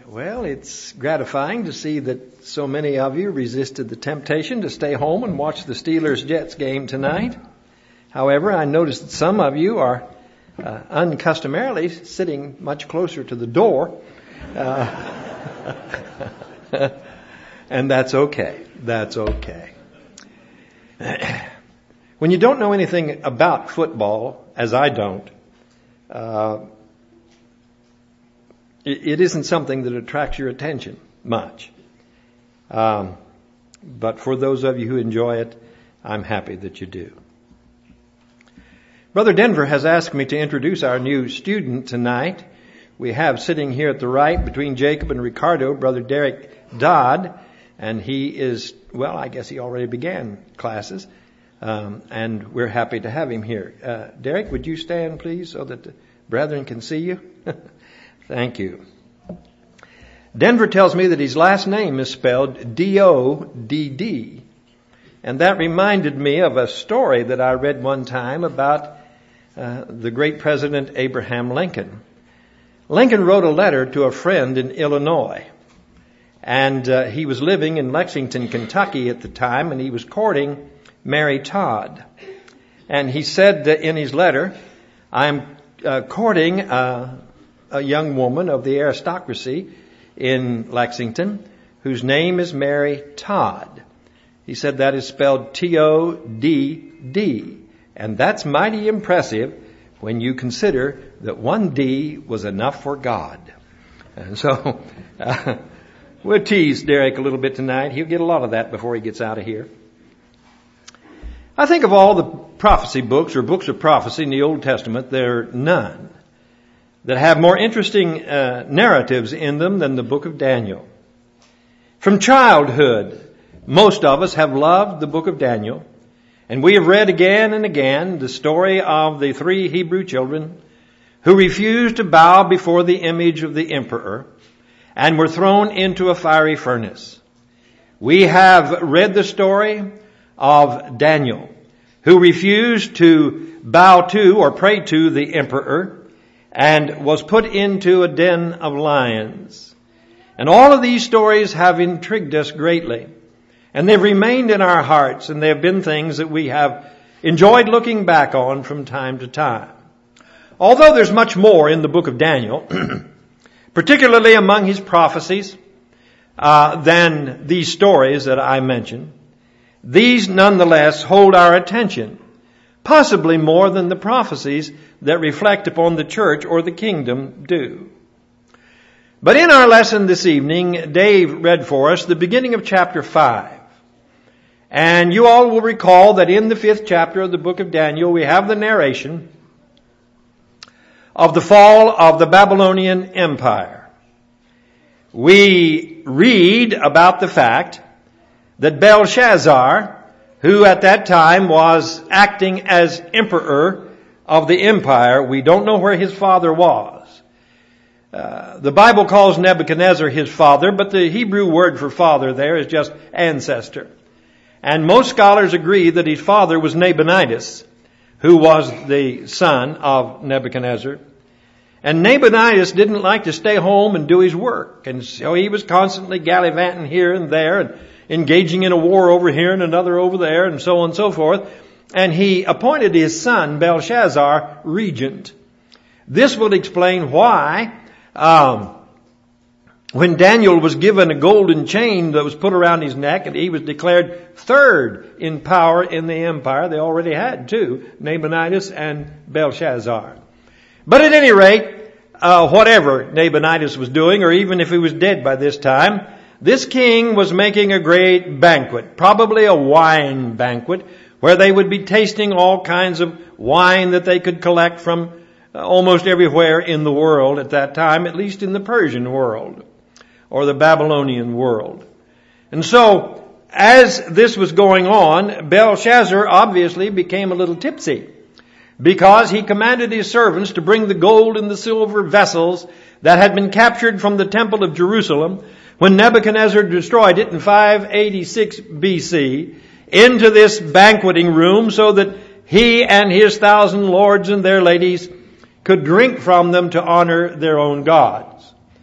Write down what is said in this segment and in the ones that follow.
Well, it's gratifying to see that so many of you resisted the temptation to stay home and watch the Steelers-Jets game tonight. However, I noticed that some of you are uncustomarily sitting much closer to the door. And that's okay. That's okay. When you don't know anything about football, as I don't, it isn't something that attracts your attention much. But for those of you who enjoy it, I'm happy that you do. Brother Denver has asked me to introduce our new student tonight. We have sitting here at the right between Jacob and Ricardo, Brother Derek Dodd, and he is, well, I guess he already began classes, and we're happy to have him here. Derek, would you stand, please, so that the brethren can see you? Thank you. Denver tells me that his last name is spelled D-O-D-D. And that reminded me of a story that I read one time about the great President Abraham Lincoln. Lincoln wrote a letter to a friend in Illinois. And he was living in Lexington, Kentucky at the time, and he was courting Mary Todd. And he said in his letter, I'm courting a young woman of the aristocracy in Lexington whose name is Mary Todd. He said that is spelled T-O-D-D. And that's mighty impressive when you consider that one D was enough for God. And so we'll tease Derek a little bit tonight. He'll get a lot of that before he gets out of here. I think of all the prophecy books or books of prophecy in the Old Testament, there are none that have more interesting narratives in them than the book of Daniel. From childhood, most of us have loved the book of Daniel, and we have read again and again the story of the 3 Hebrew children who refused to bow before the image of the emperor and were thrown into a fiery furnace. We have read the story of Daniel, who refused to bow to or pray to the emperor and was put into a den of lions. And all of these stories have intrigued us greatly. And they've remained in our hearts, and they have been things that we have enjoyed looking back on from time to time. Although there's much more in the book of Daniel, particularly among his prophecies, than these stories that I mentioned, these nonetheless hold our attention, possibly more than the prophecies that reflect upon the church or the kingdom do. But in our lesson this evening, Dave read for us the beginning of chapter 5. And you all will recall that in the 5th chapter of the book of Daniel, we have the narration of the fall of the Babylonian Empire. We read about the fact that Belshazzar, who at that time was acting as emperor of the empire, we don't know where his father was. The Bible calls Nebuchadnezzar his father, but the Hebrew word for father there is just ancestor. And most scholars agree that his father was Nabonidus, who was the son of Nebuchadnezzar. And Nabonidus didn't like to stay home and do his work. And so he was constantly gallivanting here and there and engaging in a war over here and another over there and so on and so forth. And he appointed his son, Belshazzar, regent. This will explain why, when Daniel was given a golden chain that was put around his neck and he was declared third in power in the empire, they already had 2, Nabonidus and Belshazzar. But at any rate, whatever Nabonidus was doing, or even if he was dead by this time, this king was making a great banquet, probably a wine banquet, where they would be tasting all kinds of wine that they could collect from almost everywhere in the world at that time, at least in the Persian world or the Babylonian world. And so, as this was going on, Belshazzar obviously became a little tipsy, because he commanded his servants to bring the gold and the silver vessels that had been captured from the temple of Jerusalem when Nebuchadnezzar destroyed it in 586 BC into this banqueting room so that he and his 1,000 lords and their ladies could drink from them to honor their own gods.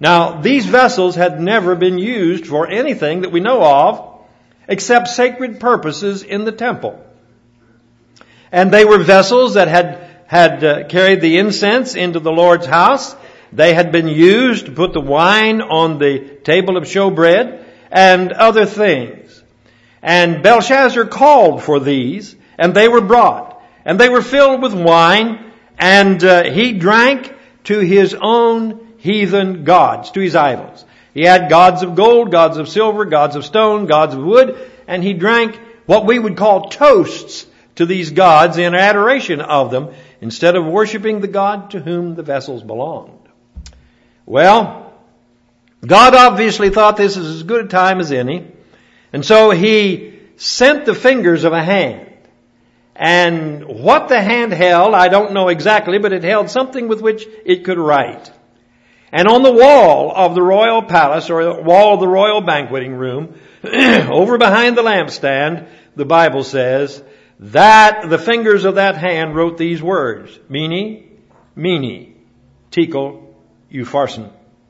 Now, these vessels had never been used for anything that we know of except sacred purposes in the temple. And they were vessels that had carried the incense into the Lord's house. They had been used to put the wine on the table of showbread and other things. And Belshazzar called for these, and they were brought. And they were filled with wine, and he drank to his own heathen gods, to his idols. He had gods of gold, gods of silver, gods of stone, gods of wood, and he drank what we would call toasts to these gods in adoration of them, instead of worshiping the God to whom the vessels belonged. Well, God obviously thought this was as good a time as any, and so he sent the fingers of a hand. And what the hand held, I don't know exactly, but it held something with which it could write. And on the wall of the royal palace, or the wall of the royal banqueting room, over behind the lampstand, the Bible says that the fingers of that hand wrote these words: Mene, Mene, Tekel, Upharsin.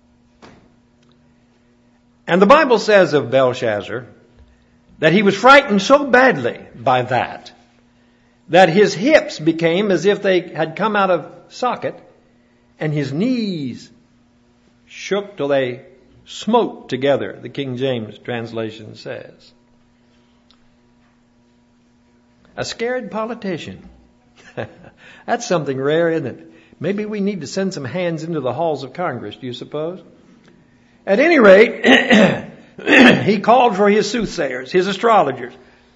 And the Bible says of Belshazzar that he was frightened so badly by that his hips became as if they had come out of socket, and his knees shook till they smote together, the King James translation says. A scared politician. That's something rare, isn't it? Maybe we need to send some hands into the halls of Congress, do you suppose? At any rate, he called for his soothsayers, his astrologers,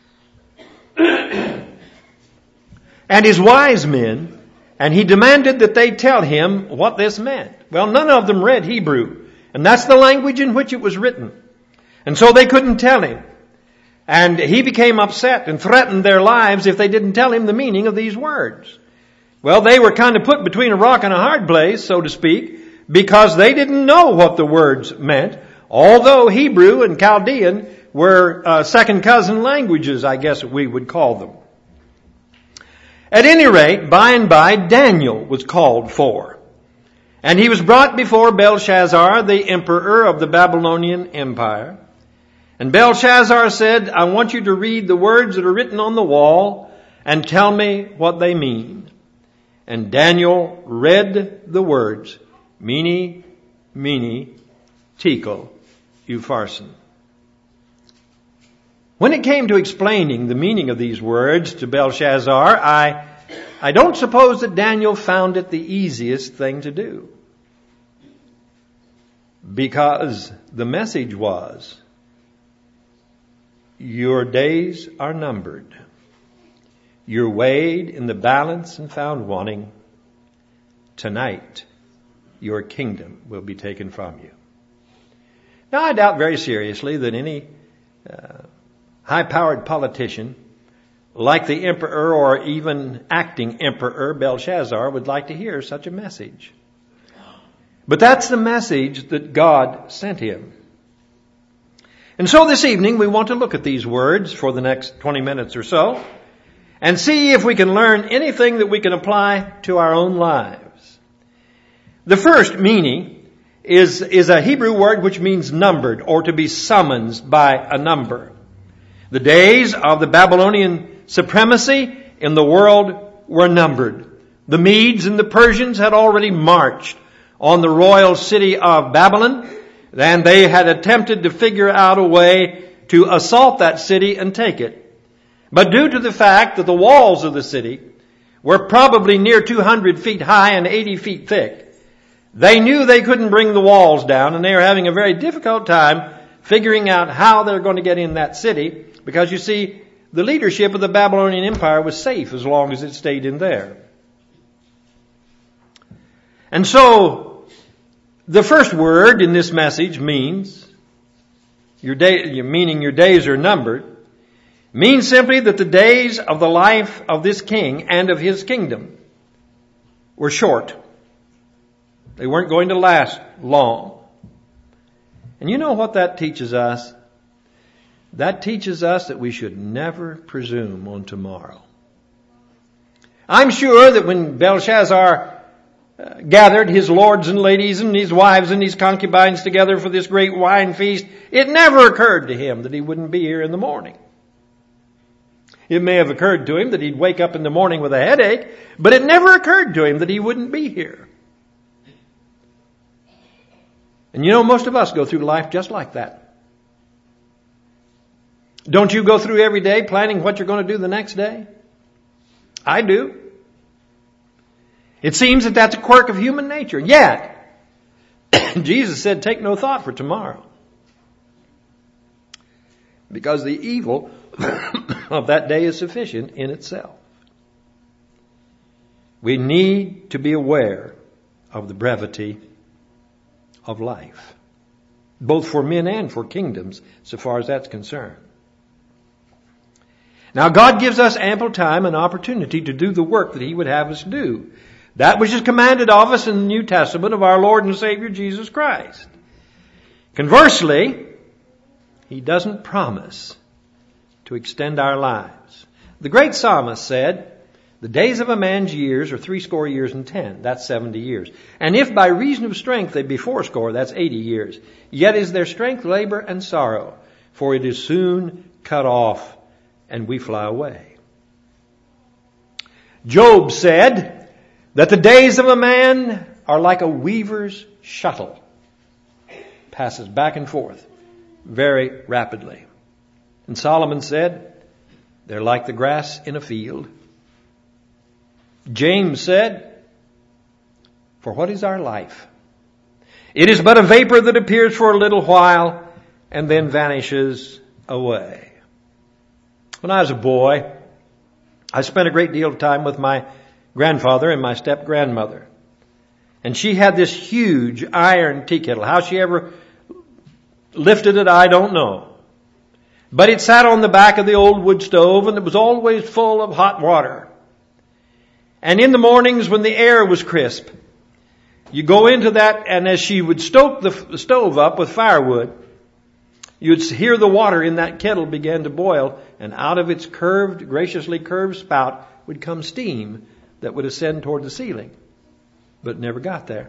and his wise men, and he demanded that they tell him what this meant. Well, none of them read Hebrew, and that's the language in which it was written. And so they couldn't tell him. And he became upset and threatened their lives if they didn't tell him the meaning of these words. Well, they were kind of put between a rock and a hard place, so to speak, because they didn't know what the words meant, although Hebrew and Chaldean were second cousin languages, I guess we would call them. At any rate, by and by, Daniel was called for. And he was brought before Belshazzar, the emperor of the Babylonian Empire. And Belshazzar said, I want you to read the words that are written on the wall and tell me what they mean. And Daniel read the words, Mene, Mene, Tekel, Upharsin. When it came to explaining the meaning of these words to Belshazzar, I don't suppose that Daniel found it the easiest thing to do. Because the message was, your days are numbered. You're weighed in the balance and found wanting. Tonight, your kingdom will be taken from you. Now, I doubt very seriously that any high-powered politician, like the emperor or even acting emperor Belshazzar, would like to hear such a message. But that's the message that God sent him. And so this evening we want to look at these words for the next 20 minutes or so and see if we can learn anything that we can apply to our own lives. The first meaning is a Hebrew word which means numbered, or to be summoned by a number. The days of the Babylonian supremacy in the world were numbered. The Medes and the Persians had already marched on the royal city of Babylon, and they had attempted to figure out a way to assault that city and take it. But due to the fact that the walls of the city were probably near 200 feet high and 80 feet thick, they knew they couldn't bring the walls down, and they were having a very difficult time figuring out how they're going to get in that city, because you see, the leadership of the Babylonian Empire was safe as long as it stayed in there. And so, the first word in this message means, your days are numbered, means simply that the days of the life of this king and of his kingdom were short. They weren't going to last long. And you know what that teaches us? That teaches us that we should never presume on tomorrow. I'm sure that when Belshazzar gathered his lords and ladies and his wives and his concubines together for this great wine feast, it never occurred to him that he wouldn't be here in the morning. It may have occurred to him that he'd wake up in the morning with a headache, but it never occurred to him that he wouldn't be here. And you know, most of us go through life just like that. Don't you go through every day planning what you're going to do the next day? I do. It seems that that's a quirk of human nature. Yet, Jesus said, take no thought for tomorrow. Because the evil of that day is sufficient in itself. We need to be aware of the brevity of life, both for men and for kingdoms, so far as that's concerned. Now, God gives us ample time and opportunity to do the work that He would have us do. That which is commanded of us in the New Testament of our Lord and Savior Jesus Christ. Conversely, He doesn't promise to extend our lives. The great psalmist said, the days of a man's years are 80 years and 10. That's 70 years. And if by reason of strength they be 80, that's 80 years. Yet is their strength labor and sorrow, for it is soon cut off and we fly away. Job said that the days of a man are like a weaver's shuttle. Passes back and forth very rapidly. And Solomon said, they're like the grass in a field. James said, for what is our life? It is but a vapor that appears for a little while and then vanishes away. When I was a boy, I spent a great deal of time with my grandfather and my step-grandmother. And she had this huge iron tea kettle. How she ever lifted it, I don't know. But it sat on the back of the old wood stove and it was always full of hot water. And in the mornings when the air was crisp, you go into that, and as she would stoke the stove up with firewood, you'd hear the water in that kettle begin to boil, and out of its graciously curved spout would come steam that would ascend toward the ceiling. But it never got there.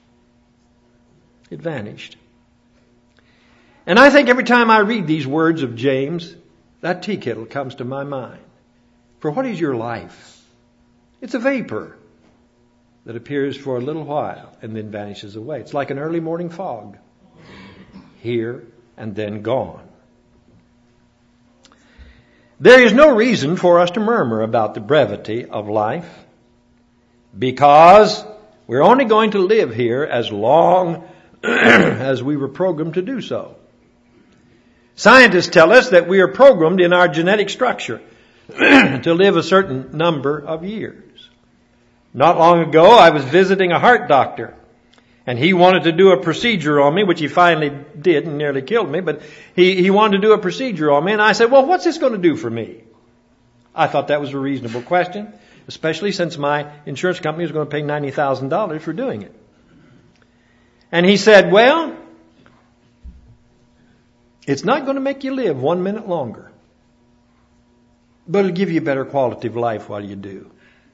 It vanished. And I think every time I read these words of James, that tea kettle comes to my mind. For what is your life? It's a vapor that appears for a little while and then vanishes away. It's like an early morning fog. Here and then gone. There is no reason for us to murmur about the brevity of life, because we're only going to live here as long as we were programmed to do so. Scientists tell us that we are programmed in our genetic structure to live a certain number of years. Not long ago, I was visiting a heart doctor, and he wanted to do a procedure on me, which he finally did and nearly killed me, but he wanted to do a procedure on me, and I said, well, what's this going to do for me? I thought that was a reasonable question, especially since my insurance company was going to pay $90,000 for doing it. And he said, well, it's not going to make you live 1 minute longer, but it'll give you a better quality of life while you do.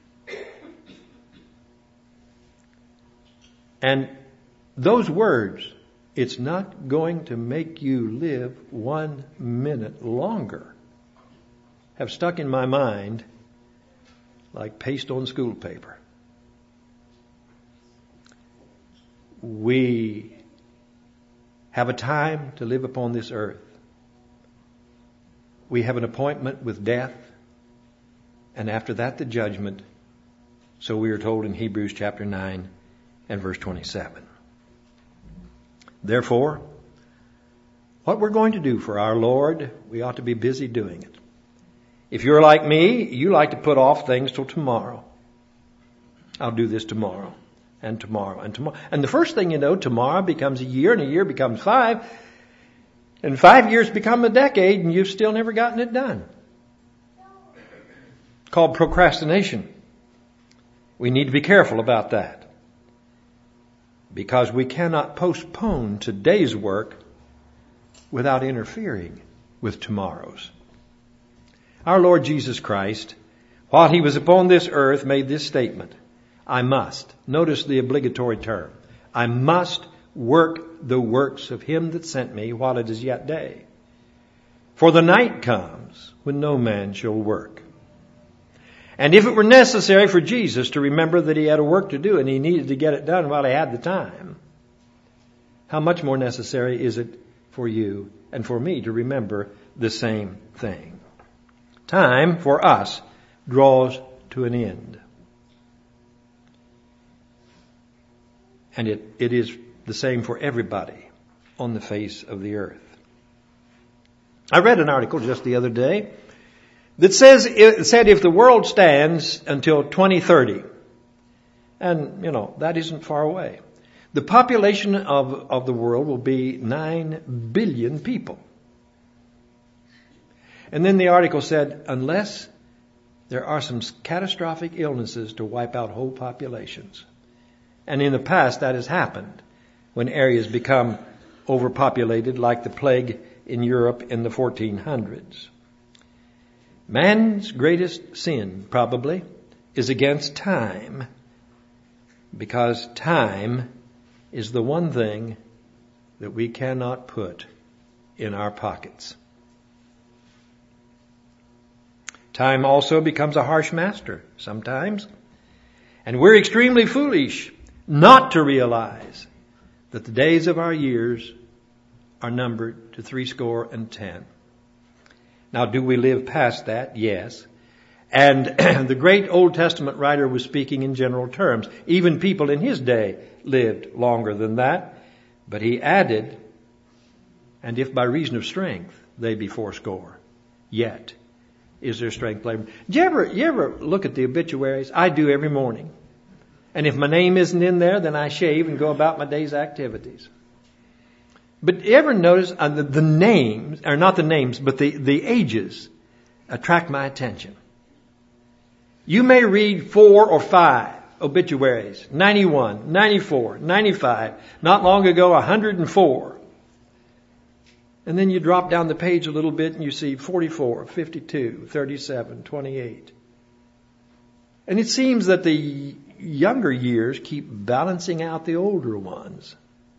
And those words, it's not going to make you live 1 minute longer, have stuck in my mind like paste on school paper. We have a time to live upon this earth. We have an appointment with death, and after that the judgment. So we are told in Hebrews chapter 9 and verse 27. Therefore, what we're going to do for our Lord, we ought to be busy doing it. If you're like me, you like to put off things till tomorrow. I'll do this tomorrow, and tomorrow, and tomorrow. And the first thing you know, tomorrow becomes a year, and a year becomes 5, and 5 years become a decade, and you've still never gotten it done. It's called procrastination. We need to be careful about that, because we cannot postpone today's work without interfering with tomorrow's. Our Lord Jesus Christ, while He was upon this earth, made this statement, I must. Notice the obligatory term. I must work the works of him that sent me while it is yet day. For the night comes when no man shall work. And if it were necessary for Jesus to remember that he had a work to do and he needed to get it done while he had the time, how much more necessary is it for you and for me to remember the same thing? Time for us draws to an end. And it is the same for everybody on the face of the earth. I read an article just the other day that said if the world stands until 2030, and that isn't far away, the population of the world will be 9 billion people. And then the article said, unless there are some catastrophic illnesses to wipe out whole populations. And in the past that has happened when areas become overpopulated, like the plague in Europe in the 1400s. Man's greatest sin, probably, is against time, because time is the one thing that we cannot put in our pockets. Time also becomes a harsh master sometimes, and we're extremely foolish not to realize that the days of our years are numbered to 70. Now, do we live past that? Yes. And the great Old Testament writer was speaking in general terms. Even people in his day lived longer than that. But he added, and if by reason of strength they be 80, yet is their strength labor. Do you ever look at the obituaries? I do every morning. And if my name isn't in there, then I shave and go about my day's activities. But you ever notice the names, or not the names, but the ages attract my attention. You may read 4 or 5 obituaries, 91, 94, 95, not long ago 104. And then you drop down the page a little bit and you see 44, 52, 37, 28. And it seems that the younger years keep balancing out the older ones.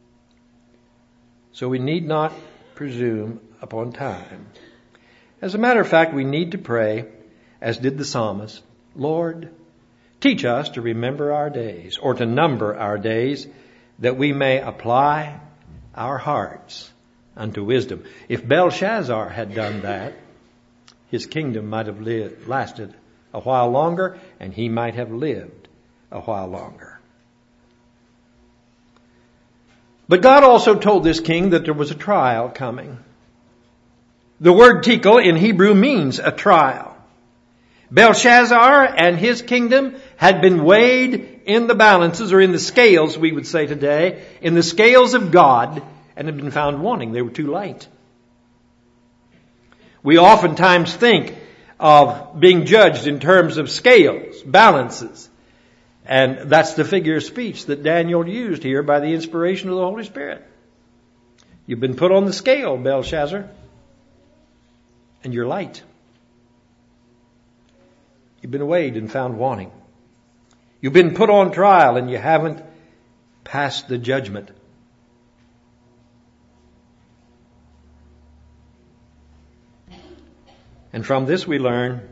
So we need not presume upon time. As a matter of fact, we need to pray, as did the psalmist, Lord, teach us to remember our days, or to number our days, that we may apply our hearts unto wisdom. If Belshazzar had done that, his kingdom might have lasted a while longer, and he might have lived a while longer. But God also told this king that there was a trial coming. The word tekel in Hebrew means a trial. Belshazzar and his kingdom had been weighed in the balances, or in the scales, we would say today, in the scales of God, and had been found wanting. They were too light. We oftentimes think of being judged in terms of scales, balances. And that's the figure of speech that Daniel used here by the inspiration of the Holy Spirit. You've been put on the scale, Belshazzar, and you're light. You've been weighed and found wanting. You've been put on trial and you haven't passed the judgment. And from this we learn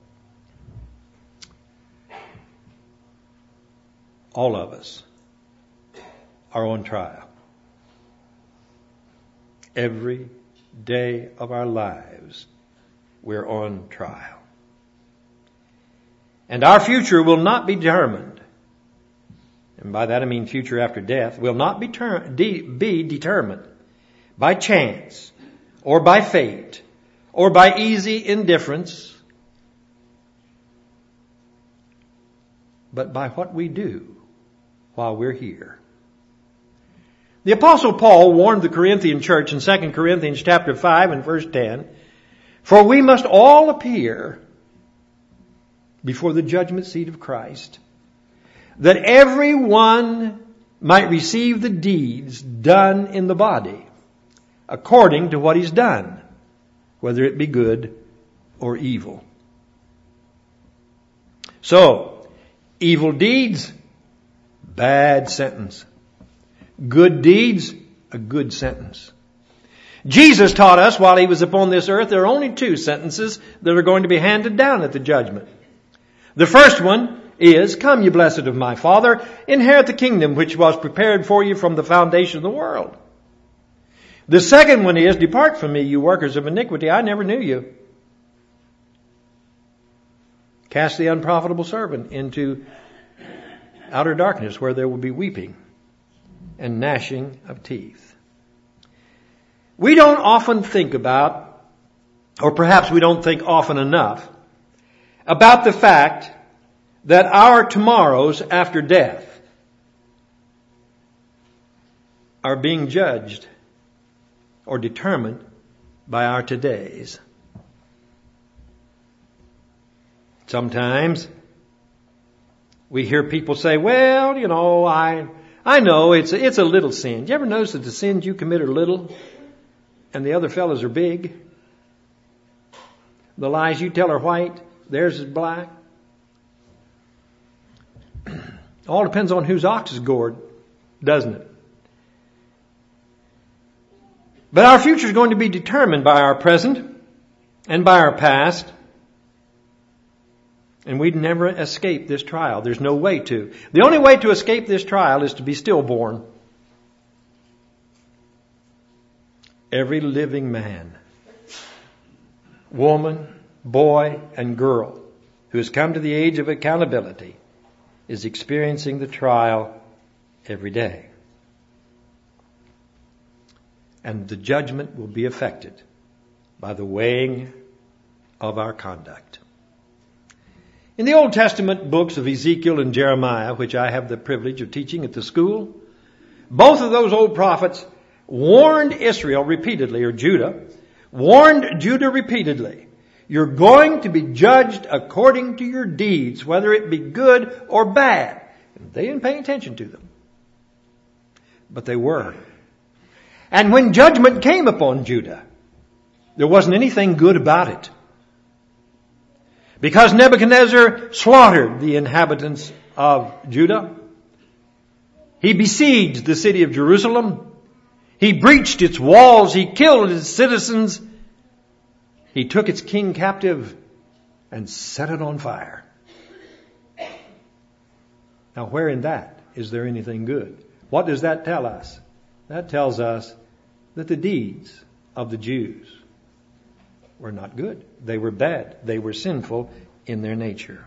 all of us are on trial. Every day of our lives, we're on trial. And our future will not be determined, and by that I mean future after death, will not be determined by chance or by fate or by easy indifference, but by what we do while we're here. The Apostle Paul warned the Corinthian church in 2 Corinthians chapter 5 and verse 10, for we must all appear before the judgment seat of Christ, that everyone might receive the deeds done in the body, according to what he's done, whether it be good or evil. So, evil deeds bad sentence. Good deeds, a good sentence. Jesus taught us while he was upon this earth there are only two sentences that are going to be handed down at the judgment. The first one is, "Come, you blessed of my Father, inherit the kingdom which was prepared for you from the foundation of the world." The second one is, "Depart from me, you workers of iniquity, I never knew you." Cast the unprofitable servant into outer darkness where there will be weeping and gnashing of teeth. We don't often think about, or perhaps we don't think often enough, about the fact that our tomorrows after death are being judged or determined by our todays. Sometimes we hear people say, "Well, I know it's a little sin." Do you ever notice that the sins you commit are little and the other fellows are big? The lies you tell are white, theirs is black. All depends on whose ox is gored, doesn't it? But our future is going to be determined by our present and by our past. And we'd never escape this trial. There's no way to. The only way to escape this trial is to be stillborn. Every living man, woman, boy, and girl who has come to the age of accountability is experiencing the trial every day. And the judgment will be affected by the weighing of our conduct. In the Old Testament books of Ezekiel and Jeremiah, which I have the privilege of teaching at the school, both of those old prophets warned Israel repeatedly, or Judah, warned Judah repeatedly, "You're going to be judged according to your deeds, whether it be good or bad." And they didn't pay attention to them. But they were. And when judgment came upon Judah, there wasn't anything good about it. Because Nebuchadnezzar slaughtered the inhabitants of Judah. He besieged the city of Jerusalem. He breached its walls. He killed its citizens. He took its king captive and set it on fire. Now, where in that is there anything good? What does that tell us? That tells us that the deeds of the Jews were not good. They were bad. They were sinful in their nature.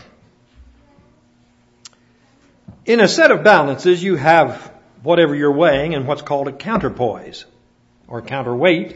In a set of balances, you have whatever you're weighing and what's called a counterpoise or counterweight.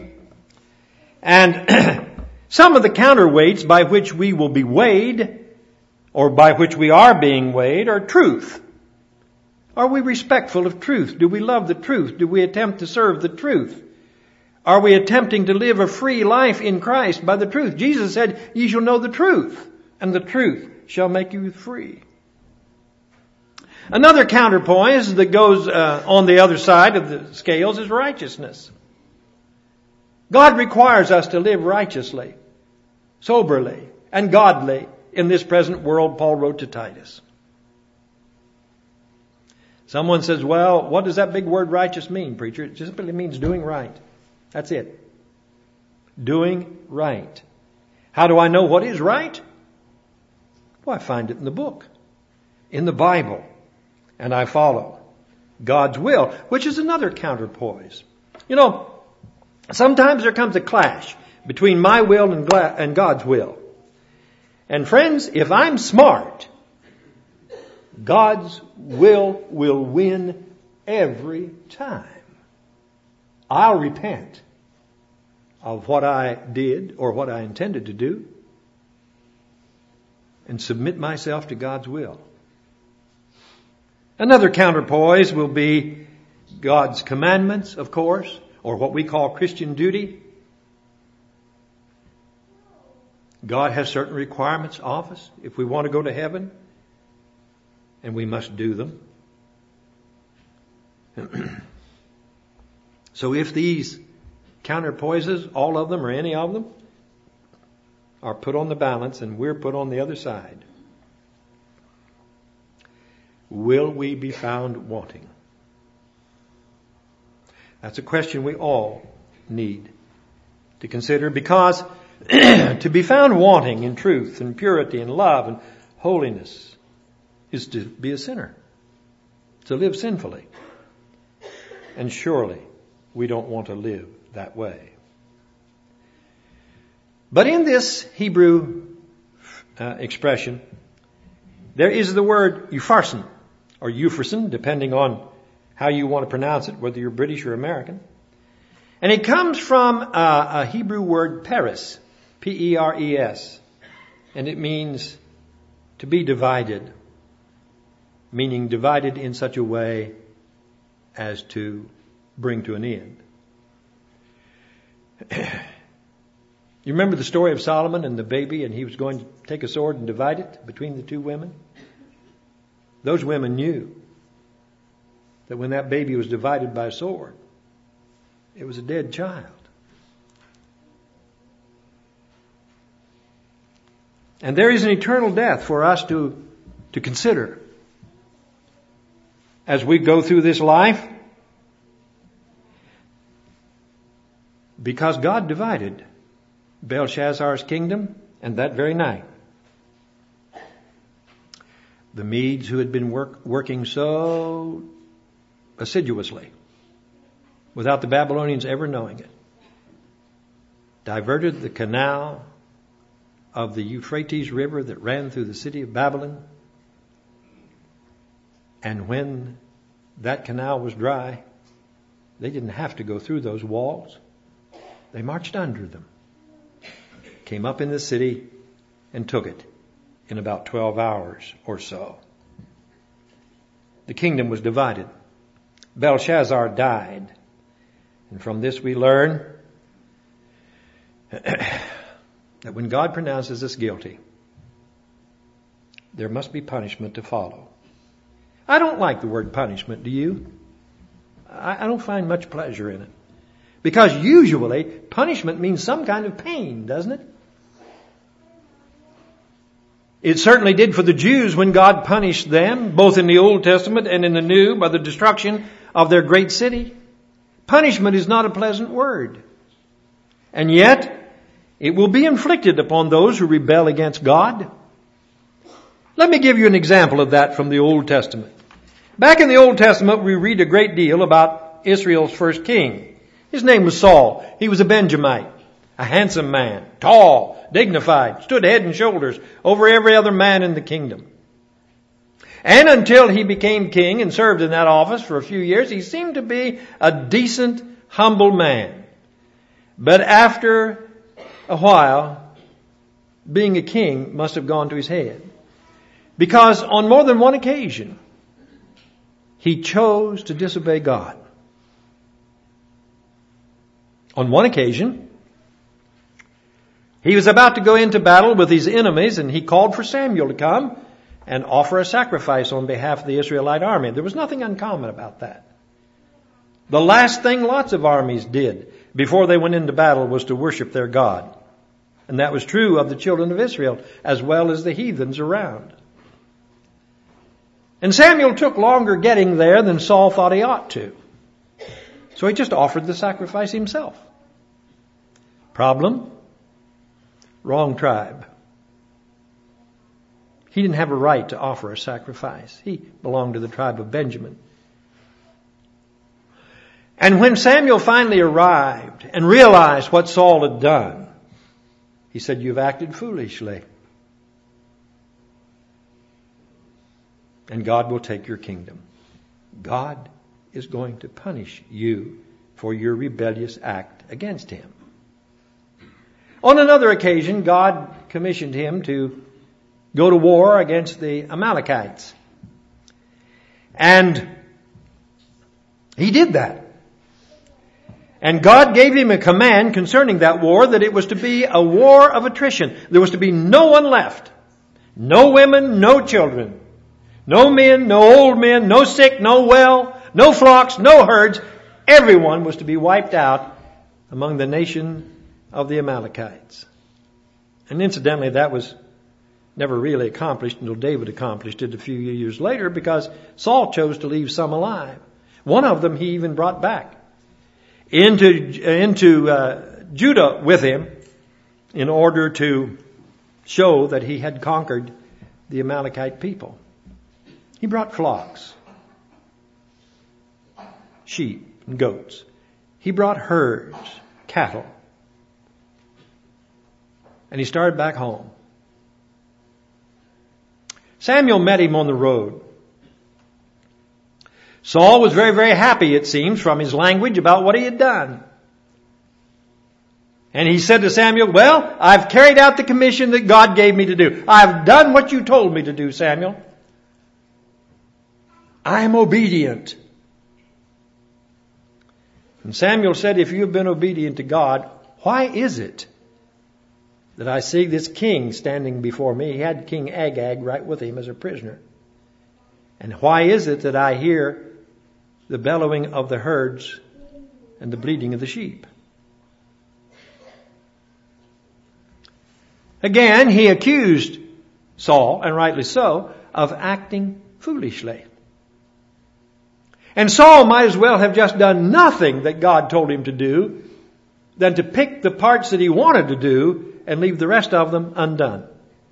And some of the counterweights by which we will be weighed or by which we are being weighed are truth. Are we respectful of truth? Do we love the truth? Do we attempt to serve the truth? Are we attempting to live a free life in Christ by the truth? Jesus said, "Ye shall know the truth, and the truth shall make you free." Another counterpoise that goes on the other side of the scales is righteousness. God requires us to live righteously, soberly, and godly in this present world, Paul wrote to Titus. Someone says, "Well, what does that big word righteous mean, preacher?" It simply means doing right. That's it. Doing right. How do I know what is right? Well, I find it in the book, in the Bible, and I follow God's will, which is another counterpoise. Sometimes there comes a clash between my will and God's will. And friends, if I'm smart, God's will win every time. I'll repent of what I did or what I intended to do and submit myself to God's will. Another counterpoise will be God's commandments, of course, or what we call Christian duty. God has certain requirements of us if we want to go to heaven, and we must do them. So if these counterpoises, all of them or any of them, are put on the balance and we're put on the other side, will we be found wanting? That's a question we all need to consider, because to be found wanting in truth and purity and love and holiness is to be a sinner, to live sinfully. And surely we don't want to live that way. But in this Hebrew expression, there is the word eupharsin, or eupharsin, depending on how you want to pronounce it, whether you're British or American. And it comes from a Hebrew word peres, P-E-R-E-S. And it means to be divided, meaning divided in such a way as to bring to an end. You remember the story of Solomon and the baby, and he was going to take a sword and divide it between the two women? Those women knew that when that baby was divided by a sword, it was a dead child. And there is an eternal death for us to consider as we go through this life, because God divided Belshazzar's kingdom, and that very night, the Medes, who had been working so assiduously, without the Babylonians ever knowing it, diverted the canal of the Euphrates River that ran through the city of Babylon. And when that canal was dry, they didn't have to go through those walls. They marched under them, came up in the city, and took it in about 12 hours or so. The kingdom was divided. Belshazzar died. And from this we learn that when God pronounces us guilty, there must be punishment to follow. I don't like the word punishment, do you? I don't find much pleasure in it. Because usually punishment means some kind of pain, doesn't it? It certainly did for the Jews when God punished them, both in the Old Testament and in the New, by the destruction of their great city. Punishment is not a pleasant word. And yet, it will be inflicted upon those who rebel against God. Let me give you an example of that from the Old Testament. Back in the Old Testament, we read a great deal about Israel's first king. His name was Saul. He was a Benjamite, a handsome man, tall, dignified, stood head and shoulders over every other man in the kingdom. And until he became king and served in that office for a few years, he seemed to be a decent, humble man. But after a while, being a king must have gone to his head. Because on more than one occasion, he chose to disobey God. On one occasion, he was about to go into battle with his enemies, and he called for Samuel to come and offer a sacrifice on behalf of the Israelite army. There was nothing uncommon about that. The last thing lots of armies did before they went into battle was to worship their God. And that was true of the children of Israel as well as the heathens around. And Samuel took longer getting there than Saul thought he ought to. So he just offered the sacrifice himself. Problem? Wrong tribe. He didn't have a right to offer a sacrifice. He belonged to the tribe of Benjamin. And when Samuel finally arrived and realized what Saul had done, he said, "You've acted foolishly. And God will take your kingdom. God is going to punish you for your rebellious act against him." On another occasion, God commissioned him to go to war against the Amalekites. And he did that. And God gave him a command concerning that war, that it was to be a war of attrition. There was to be no one left. No women, no children. No men, no old men, no sick, no well, no flocks, no herds. Everyone was to be wiped out among the nation of the Amalekites. And incidentally, that was never really accomplished until David accomplished it a few years later, because Saul chose to leave some alive. One of them he even brought back into Judah with him in order to show that he had conquered the Amalekite people. He brought flocks, sheep and goats. He brought herds, cattle. And he started back home. Samuel met him on the road. Saul was very, very happy, it seems, from his language about what he had done. And he said to Samuel, well, I've carried out the commission that God gave me to do. I've done what you told me to do, Samuel. I am obedient. And Samuel said, if you have been obedient to God, why is it that I see this king standing before me? He had King Agag right with him as a prisoner. And why is it that I hear the bellowing of the herds and the bleating of the sheep? Again, he accused Saul, and rightly so, of acting foolishly. And Saul might as well have just done nothing that God told him to do than to pick the parts that he wanted to do and leave the rest of them undone.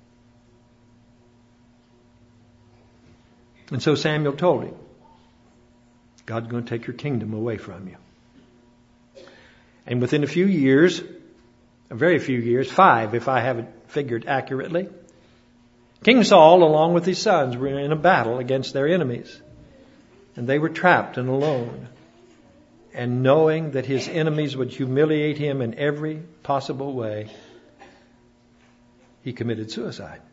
And so Samuel told him, God's going to take your kingdom away from you. And within a few years, a very few years, 5 if I have it figured accurately, King Saul, along with his sons, were in a battle against their enemies. And they were trapped and alone. And knowing that his enemies would humiliate him in every possible way, he committed suicide.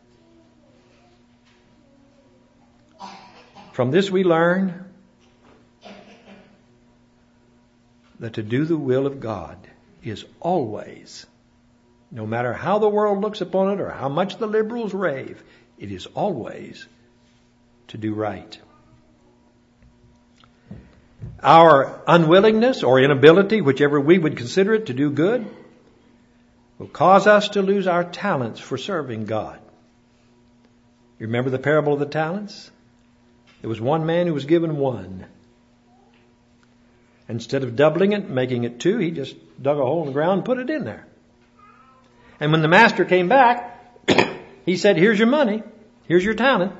From this we learn that to do the will of God is always, no matter how the world looks upon it or how much the liberals rave, it is always to do right. Our unwillingness or inability, whichever we would consider it, to do good will cause us to lose our talents for serving God. You remember the parable of the talents? There was one man who was given 1. Instead of doubling it, making it 2, he just dug a hole in the ground and put it in there. And when the master came back, he said, here's your money. Here's your talent.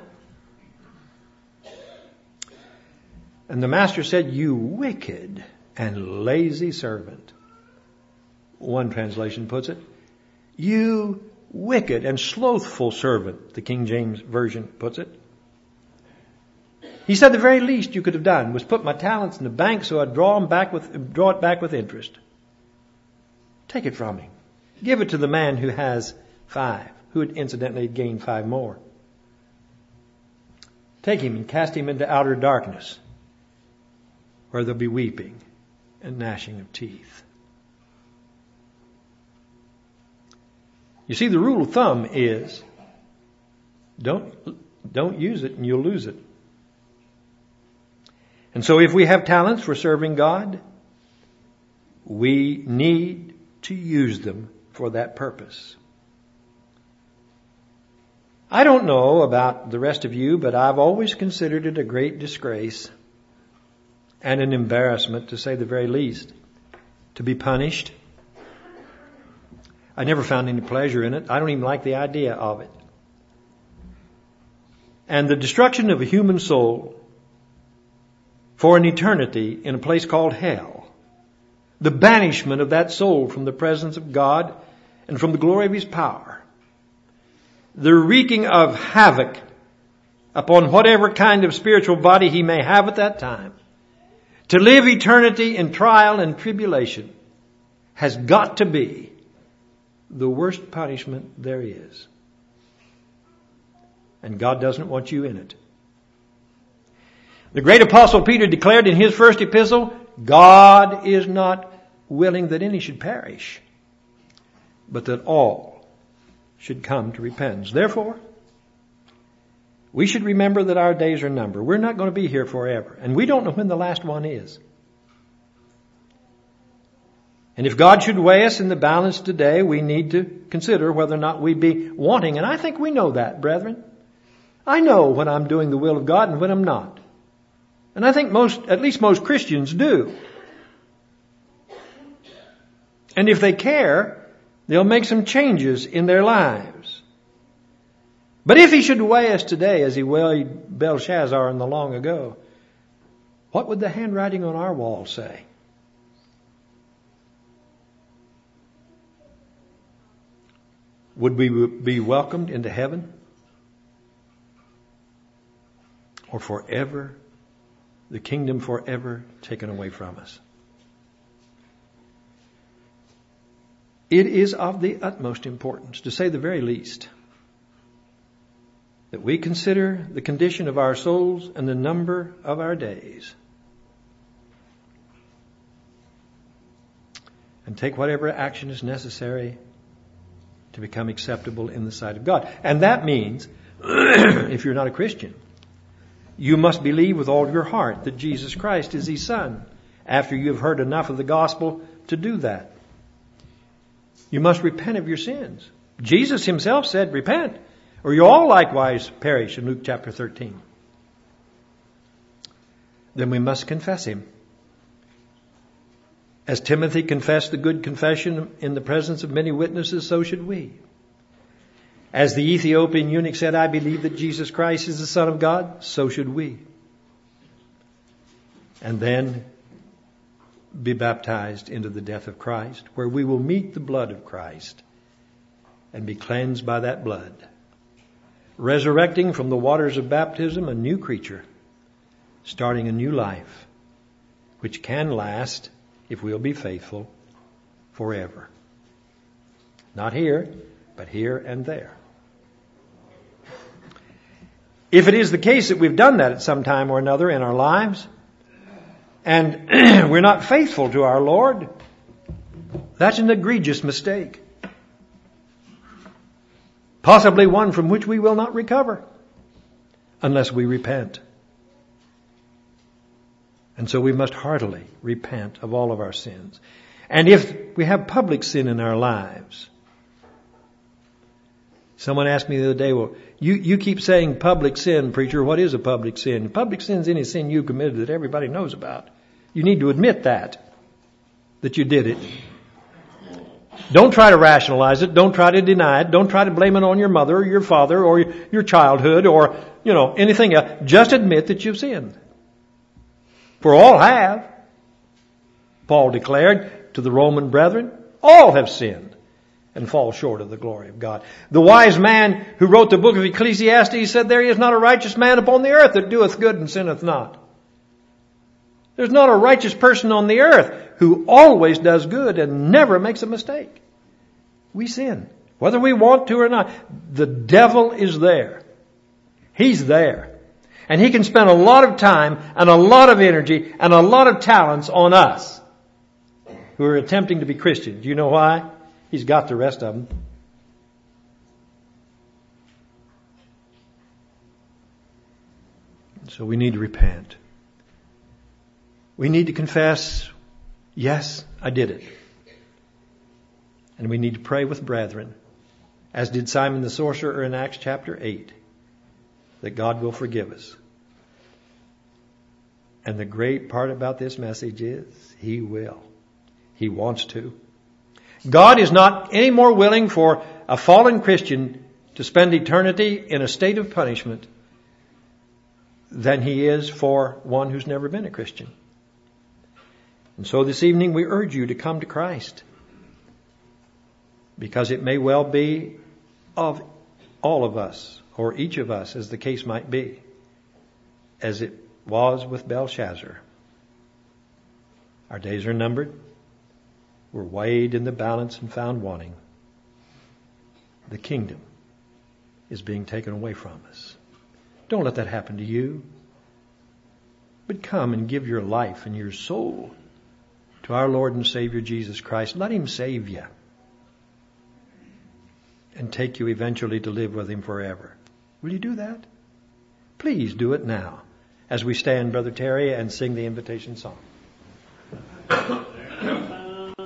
And the master said, you wicked and lazy servant. One translation puts it, you wicked and slothful servant, the King James Version puts it. He said the very least you could have done was put my talents in the bank so I'd draw it back with interest. Take it from me. Give it to the man who has 5, who had incidentally gained 5 more. Take him and cast him into outer darkness, where there'll be weeping and gnashing of teeth. You see, the rule of thumb is don't use it and you'll lose it. And so if we have talents for serving God, we need to use them for that purpose. I don't know about the rest of you, but I've always considered it a great disgrace and an embarrassment, to say the very least, to be punished. I never found any pleasure in it. I don't even like the idea of it. And the destruction of a human soul for an eternity in a place called hell, the banishment of that soul from the presence of God and from the glory of His power, the wreaking of havoc upon whatever kind of spiritual body he may have at that time, to live eternity in trial and tribulation has got to be the worst punishment there is. And God doesn't want you in it. The great apostle Peter declared in his first epistle, God is not willing that any should perish, but that all should come to repentance. Therefore, we should remember that our days are numbered. We're not going to be here forever, and we don't know when the last one is. And if God should weigh us in the balance today, we need to consider whether or not we be wanting. And I think we know that, brethren. I know when I'm doing the will of God and when I'm not. And I think at least most Christians do. And if they care, they'll make some changes in their lives. But if he should weigh us today as he weighed Belshazzar in the long ago, what would the handwriting on our wall say? Would we be welcomed into heaven? Or forever, the kingdom forever taken away from us? It is of the utmost importance, to say the very least, that we consider the condition of our souls and the number of our days, and take whatever action is necessary to become acceptable in the sight of God. And that means, if you're not a Christian, you must believe with all your heart that Jesus Christ is His Son, after you've heard enough of the gospel to do that. You must repent of your sins. Jesus Himself said, repent, or you all likewise perish, in Luke chapter 13. Then we must confess Him. As Timothy confessed the good confession in the presence of many witnesses, so should we. As the Ethiopian eunuch said, I believe that Jesus Christ is the Son of God, so should we. And then be baptized into the death of Christ, where we will meet the blood of Christ and be cleansed by that blood, resurrecting from the waters of baptism a new creature, starting a new life, which can last, if we'll be faithful, forever. Not here, but here and there. If it is the case that we've done that at some time or another in our lives, and we're not faithful to our Lord, that's an egregious mistake. Possibly one from which we will not recover unless we repent. And so we must heartily repent of all of our sins. And if we have public sin in our lives, someone asked me the other day, well, you keep saying public sin, preacher. What is a public sin? Public sin is any sin you committed that everybody knows about. You need to admit that you did it. Don't try to rationalize it. Don't try to deny it. Don't try to blame it on your mother or your father or your childhood or, anything else. Just admit that you've sinned. For all have, Paul declared to the Roman brethren, all have sinned and fall short of the glory of God. The wise man who wrote the book of Ecclesiastes said, there is not a righteous man upon the earth that doeth good and sinneth not. There's not a righteous person on the earth who always does good and never makes a mistake. We sin, whether we want to or not. The devil is there. He's there. And he can spend a lot of time and a lot of energy and a lot of talents on us who are attempting to be Christians. Do you know why? He's got the rest of them. So we need to repent. We need to confess, yes, I did it. And we need to pray with brethren, as did Simon the sorcerer in Acts chapter 8, that God will forgive us. And the great part about this message is He will. He wants to. God is not any more willing for a fallen Christian to spend eternity in a state of punishment than He is for one who's never been a Christian. And so this evening we urge you to come to Christ, because it may well be of all of us, or each of us, as the case might be, as it was with Belshazzar. Our days are numbered. We're weighed in the balance and found wanting. The kingdom is being taken away from us. Don't let that happen to you. But come and give your life and your soul to our Lord and Savior Jesus Christ. Let Him save you and take you eventually to live with Him forever. Will you do that? Please do it now as we stand, Brother Terry, and sing the invitation song.